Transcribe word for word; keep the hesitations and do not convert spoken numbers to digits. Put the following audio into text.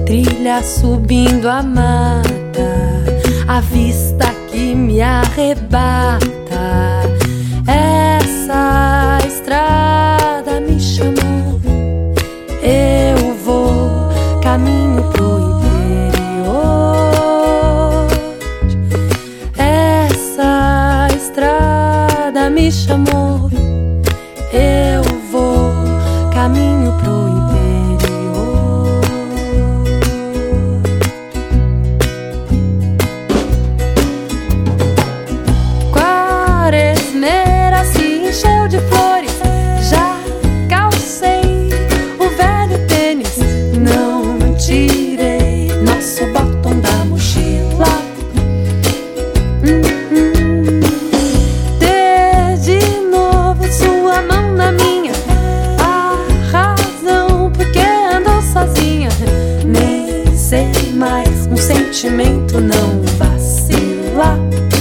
trilha subindo a mata, a vista que me arrebata. Essa estrada me chamou, eu vou caminho pro interior. Essa estrada me chamou, eu vou caminho pro interior. Quaresmeira se encheu de flores, já calcei o velho tênis, não tirei nosso batom da mochila. hum, hum. Dê de novo sua mão na minha, a razão porque andou sozinha. Nem sei mais, um sentimento não vacila.